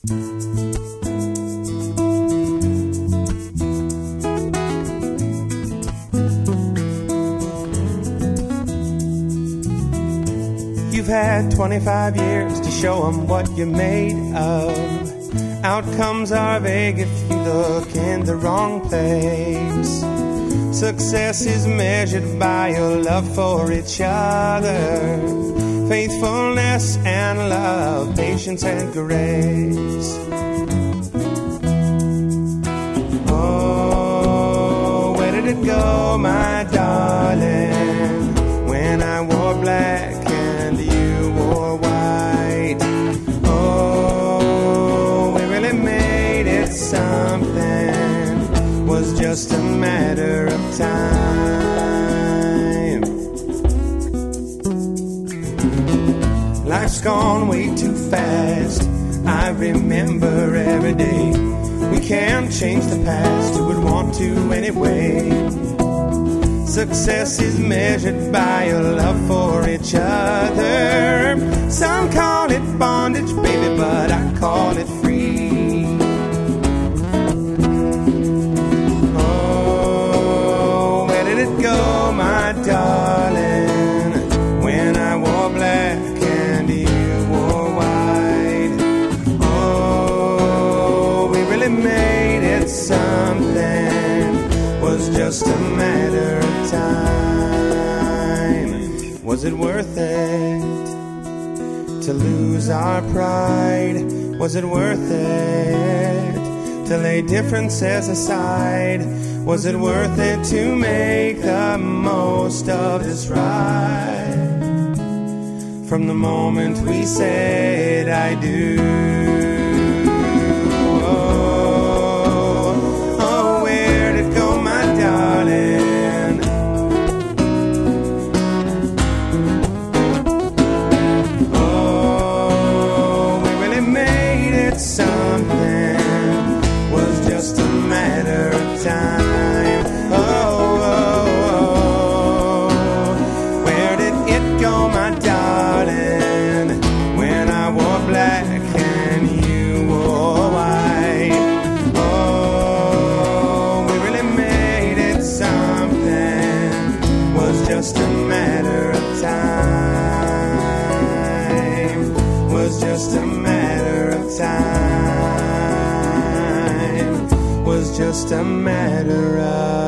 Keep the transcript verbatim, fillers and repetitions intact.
You've had twenty-five years to show them what you're made of. Outcomes are vague if you look in the wrong place. Success is measured by your love for each other, faithfulness and love, patience and grace. Oh, where did it go, my darling, when I wore black and you wore white? Oh, we really made it something, was just a matter of time. Life's gone way too fast, I remember every day. We can't change the past, who would want to anyway? Success is measured by your love for each other. Some call it bondage, baby, but I call it free. Oh, where did it go, my darling, when I wore black and you wore white? Oh, we really made it something, was just a matter of time. Was it worth it to lose our pride? Was it worth it to lay differences aside? Was it worth it to make the most of this ride? From the moment we said I do. Just a matter of time, was just a matter of time, was just a matter of